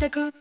く。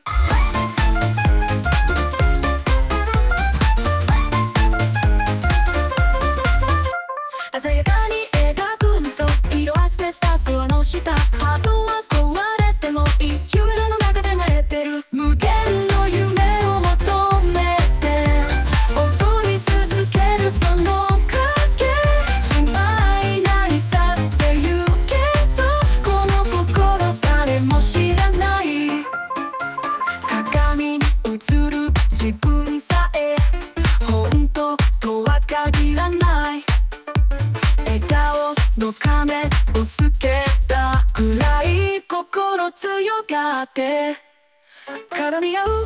鮮やかに描く嘘、色あせた空の下。ハートは壊れてもいい、夢の中で慣れてる。無限の夢を求めて踊り続けるその影、心配ないさって言うけど、この心誰も知らない。鏡に映る自分さえ本当とは限らない。笑顔の仮面をつけたくらい心強がって絡み合う